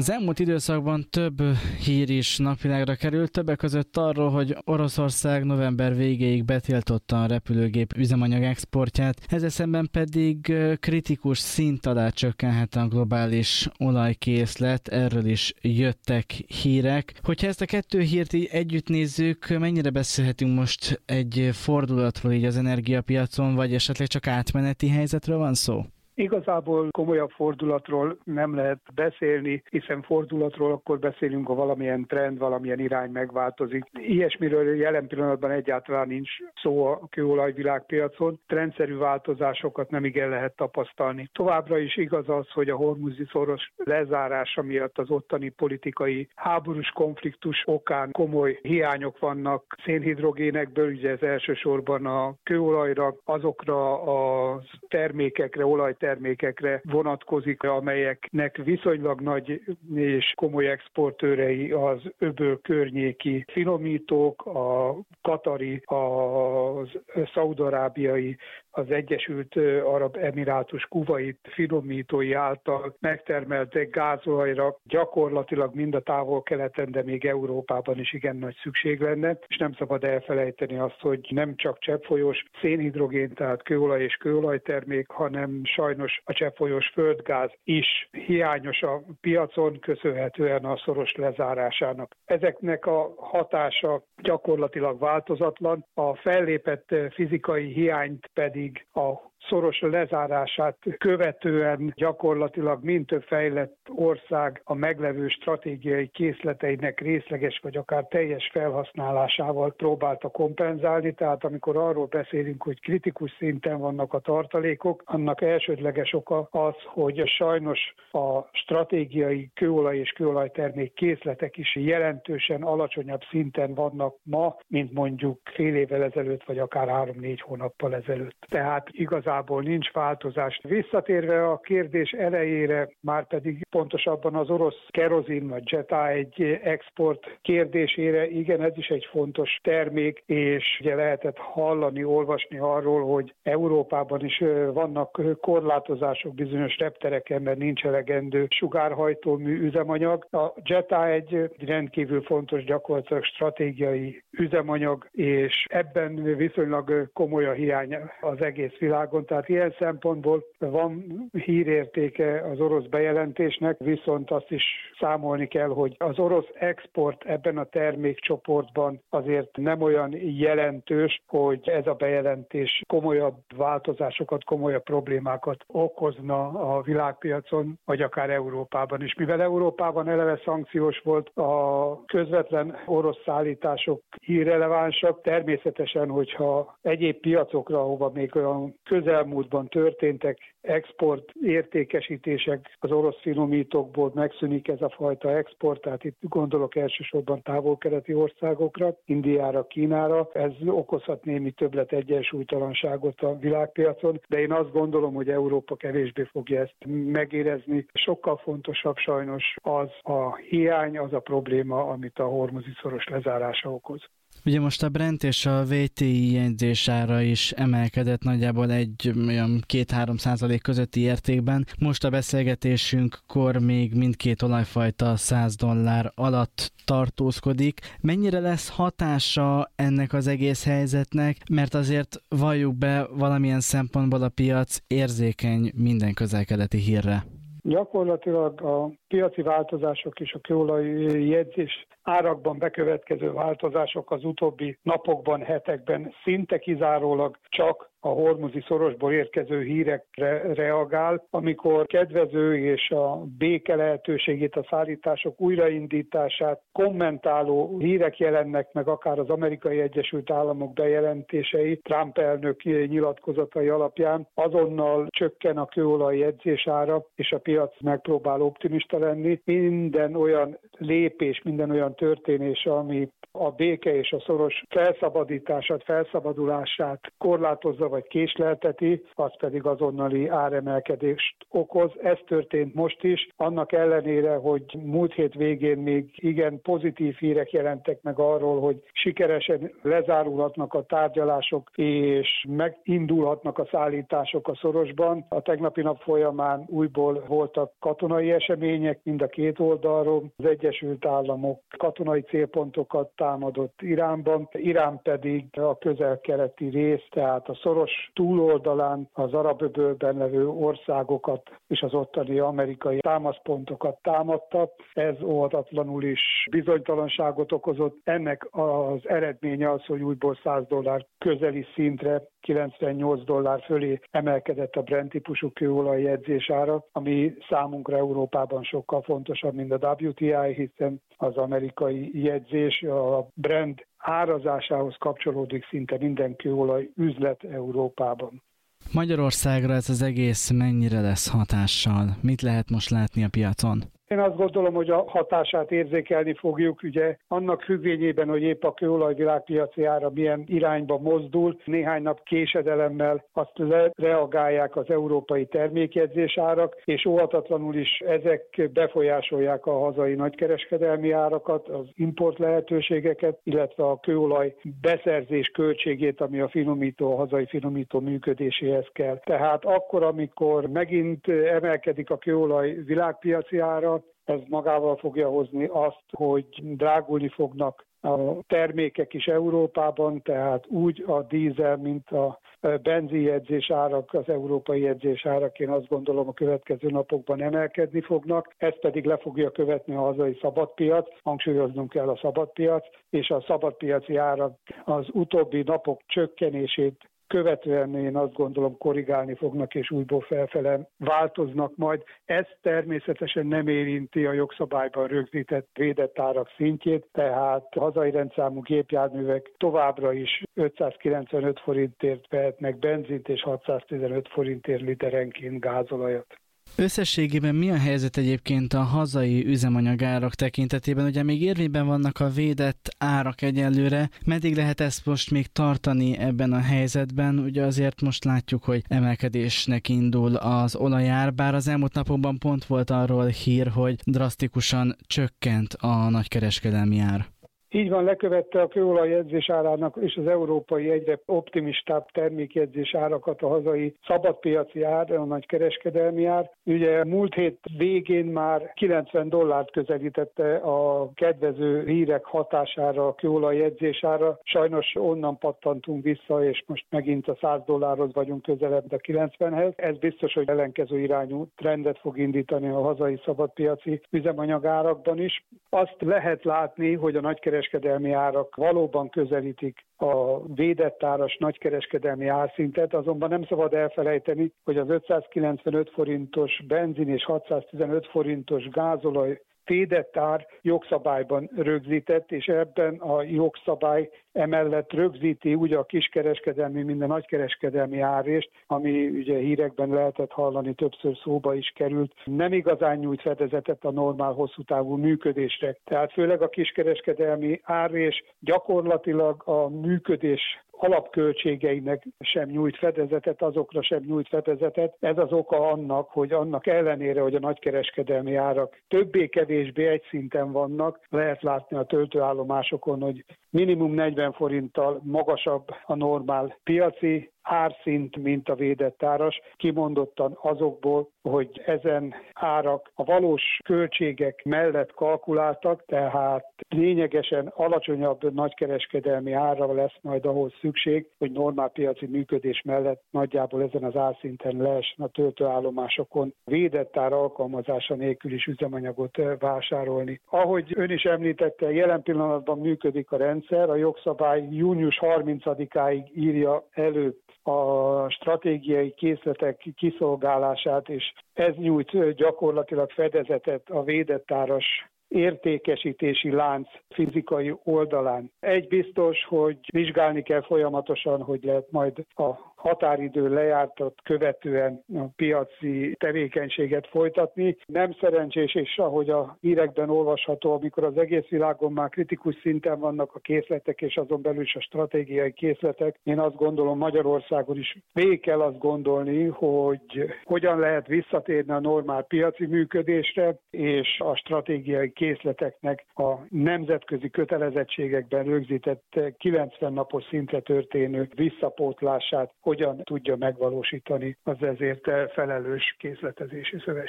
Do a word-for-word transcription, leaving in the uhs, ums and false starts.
Az elmúlt időszakban több hír is napvilágra került, többek között arról, hogy Oroszország november végéig betiltotta a repülőgép üzemanyag exportját, ezzel szemben pedig kritikus szint alá csökkenhet a globális olajkészlet, erről is jöttek hírek. Hogyha ezt a kettő hírt így együtt nézzük, mennyire beszélhetünk most egy fordulatról így az energiapiacon, vagy esetleg csak átmeneti helyzetről van szó? Igazából komolyabb fordulatról nem lehet beszélni, hiszen fordulatról akkor beszélünk, ha valamilyen trend, valamilyen irány megváltozik. Ilyesmiről jelen pillanatban egyáltalán nincs szó a kőolaj világpiacon. Trendszerű változásokat nem igen lehet tapasztalni. Továbbra is igaz az, hogy a hormuzi szoros lezárása miatt az ottani politikai háborús konfliktus okán komoly hiányok vannak szénhidrogénekből, ugye ez elsősorban a kőolajra, azokra a termékekre, olaj termékekre vonatkozik, amelyeknek viszonylag nagy és komoly exportőrei az öböl környéki finomítók, a katari, az szaudarábiai, az Egyesült Arab Emirátus, Kuvait finomítói által megtermelt gázolajra gyakorlatilag mind a távol-keleten, de még Európában is igen nagy szükség lenne, és nem szabad elfelejteni azt, hogy nem csak cseppfolyós szénhidrogén, tehát kőolaj és kőolajtermék, hanem sajnos a cseppfolyós földgáz is hiányos a piacon, köszönhetően a szoros lezárásának. Ezeknek a hatása gyakorlatilag változatlan, a fellépett fizikai hiányt pedig a szoros lezárását követően gyakorlatilag mind több fejlett ország a meglevő stratégiai készleteinek részleges vagy akár teljes felhasználásával próbálta kompenzálni, tehát amikor arról beszélünk, hogy kritikus szinten vannak a tartalékok, annak elsődleges oka az, hogy sajnos a stratégiai kőolaj és kőolajtermék készletek is jelentősen alacsonyabb szinten vannak ma, mint mondjuk fél évvel ezelőtt, vagy akár három-négy hónappal ezelőtt. Tehát igazából nincs változás. Visszatérve a kérdés elejére, már pedig pontosabban az orosz kerozin vagy Jetá egy export kérdésére, igen, ez is egy fontos termék, és ugye lehetett hallani, olvasni arról, hogy Európában is vannak korlátozások bizonyos reptereken, mert nincs elegendő sugárhajtómű üzemanyag. A Jetá egy rendkívül fontos, gyakorlatilag stratégiai üzemanyag, és ebben viszonylag komoly a hiány az egész világon. Tehát ilyen szempontból van hírértéke az orosz bejelentésnek, viszont azt is számolni kell, hogy az orosz export ebben a termékcsoportban azért nem olyan jelentős, hogy ez a bejelentés komolyabb változásokat, komolyabb problémákat okozna a világpiacon, vagy akár Európában is. Mivel Európában eleve szankciós volt, a közvetlen orosz szállítások irrelevánsak, természetesen, hogyha egyéb piacokra, ahova még olyan közelmúltban történtek export értékesítések, az orosz finomítókból megszűnik ez a fajta export, tehát itt gondolok elsősorban távol-keleti országokra, Indiára, Kínára. Ez okozhat némi többlet egyensúlytalanságot a világpiacon, de én azt gondolom, hogy Európa kevésbé fogja ezt megérezni. Sokkal fontosabb sajnos az a hiány, az a probléma, amit a hormuzi szoros lezárása okoz. Ugye most a Brent és a vé té i jegyzésára is emelkedett nagyjából egy olyan két-három százalék közötti értékben. Most a beszélgetésünkkor még mindkét olajfajta száz dollár alatt tartózkodik. Mennyire lesz hatása ennek az egész helyzetnek, mert azért valljuk be, valamilyen szempontból a piac érzékeny minden közel-keleti hírre? Gyakorlatilag a piaci változások és a kőolaj jegyzés árakban bekövetkező változások az utóbbi napokban, hetekben szinte kizárólag csak a hormuzi szorosból érkező hírekre reagál, amikor kedvező és a béke lehetőségét, a szállítások újraindítását kommentáló hírek jelennek meg, akár az Amerikai Egyesült Államok bejelentései, Trump elnök nyilatkozatai alapján, azonnal csökken a kőolaj jegyzésára, és a piac megpróbál optimista lenni. Minden olyan lépés, minden olyan történés, ami a béke és a szoros felszabadítását, felszabadulását korlátozza vagy késlelteti, az pedig azonnali áremelkedést okoz. Ez történt most is, annak ellenére, hogy múlt hét végén még igen pozitív hírek jelentek meg arról, hogy sikeresen lezárulhatnak a tárgyalások és megindulhatnak a szállítások a szorosban. A tegnapi nap folyamán újból voltak katonai események mind a két oldalról. Az Egyesült Államok katonai célpontokat támadott Iránban, Irán pedig a közel-keleti rész, tehát a szoros túloldalán az Arab-öbölben levő országokat és az ottani amerikai támaszpontokat támadta. Ez óhatatlanul is bizonytalanságot okozott. Ennek az eredménye az, hogy újból száz dollár közeli szintre, kilencvennyolc dollár fölé emelkedett a Brent típusú kőolaj jegyzésára, ami számunkra Európában sokkal fontosabb, mint a dupla vé té i, hiszen az amerikai jegyzés a Brent árazásához kapcsolódik szinte minden kőolaj üzlet Európában. Magyarországra ez az egész mennyire lesz hatással? Mit lehet most látni a piacon? Én azt gondolom, hogy a hatását érzékelni fogjuk, ugye annak függvényében, hogy épp a kőolaj világpiaci ára milyen irányba mozdul. Néhány nap késedelemmel azt reagálják az európai termékjegyzés árak, és óhatatlanul is ezek befolyásolják a hazai nagykereskedelmi árakat, az import lehetőségeket, illetve a kőolaj beszerzés költségét, ami a finomító, a hazai finomító működéséhez kell. Tehát akkor, amikor megint emelkedik a kőolaj világpiaci ára, ez magával fogja hozni azt, hogy drágulni fognak a termékek is Európában, tehát úgy a dízel, mint a benzinjegyzés árak, az európai jegyzés árak, én azt gondolom, a következő napokban emelkedni fognak, ez pedig le fogja követni a hazai szabadpiac, hangsúlyoznunk kell a szabadpiac, és a szabadpiaci árak az utóbbi napok csökkenését követően én azt gondolom korrigálni fognak, és újból felfele változnak majd. Ez természetesen nem érinti a jogszabályban rögzített védett árak szintjét, tehát a hazai rendszámú gépjárművek továbbra is ötszázkilencvenöt forintért vehetnek benzint, és hatszáztizenöt forintért literenként gázolajat. Összességében mi a helyzet egyébként a hazai üzemanyagárak tekintetében? Ugye még érvényben vannak a védett árak egyelőre. Meddig lehet ezt most még tartani ebben a helyzetben? Ugye azért most látjuk, hogy emelkedésnek indul az olajár, bár az elmúlt napokban pont volt arról hír, hogy drasztikusan csökkent a nagykereskedelmi ár. Így van, lekövette a kőolaj jegyzés árának és az európai egyre optimistább termékjegyzés árakat a hazai szabadpiaci ár, a nagy kereskedelmi ár. Ugye múlt hét végén már kilencven dollárt közelítette a kedvező hírek hatására a kőolaj jegyzés ára. Sajnos onnan pattantunk vissza, és most megint a száz dollárhoz vagyunk közelebb a kilencvenhez. Ez biztos, hogy ellenkező irányú trendet fog indítani a hazai szabadpiaci üzemanyagárakban is. Azt lehet látni, hogy a nagykereskedelmi kereskedelmi árak valóban közelítik a védett áras nagykereskedelmi árszintet, azonban nem szabad elfelejteni, hogy az ötszázkilencvenöt forintos benzin és hatszáztizenöt forintos gázolaj védett ár jogszabályban rögzített, és ebben a jogszabály emellett rögzíti úgy a kiskereskedelmi, mint a nagykereskedelmi árést, ami ugye hírekben lehetett hallani, többször szóba is került, nem igazán nyújt fedezetet a normál hosszú távú működésre. Tehát főleg a kiskereskedelmi árés gyakorlatilag a működés alapköltségeinek sem nyújt fedezetet, azokra sem nyújt fedezetet. Ez az oka annak, hogy annak ellenére, hogy a nagykereskedelmi árak többé-kevésbé egy szinten vannak, lehet látni a töltőállomásokon, hogy minimum negyven forinttal magasabb a normál piaci árszint, mint a védett áras, kimondottan azokból, hogy ezen árak a valós költségek mellett kalkuláltak, tehát lényegesen alacsonyabb nagykereskedelmi árra lesz majd ahhoz szükség, hogy normál piaci működés mellett nagyjából ezen az árszinten lehessen a töltőállomásokon védett ár alkalmazása nélkül is üzemanyagot vásárolni. Ahogy ön is említette, jelen pillanatban működik a rendszer, a jogszabály június harmincadikáig írja elő a stratégiai készletek kiszolgálását, és ez nyújt gyakorlatilag fedezetet a védett áras értékesítési lánc fizikai oldalán. Egy biztos, hogy vizsgálni kell folyamatosan, hogy lehet majd a határidő lejártat követően a piaci tevékenységet folytatni. Nem szerencsés, és ahogy a hírekben olvasható, amikor az egész világon már kritikus szinten vannak a készletek, és azon belül is a stratégiai készletek, én azt gondolom, Magyarországon is végig kell azt gondolni, hogy hogyan lehet visszatérni a normál piaci működésre, és a stratégiai készleteknek a nemzetközi kötelezettségekben rögzített kilencven napos szintre történő visszapótlását hogyan tudja megvalósítani az ezért felelős készletezési szövetség.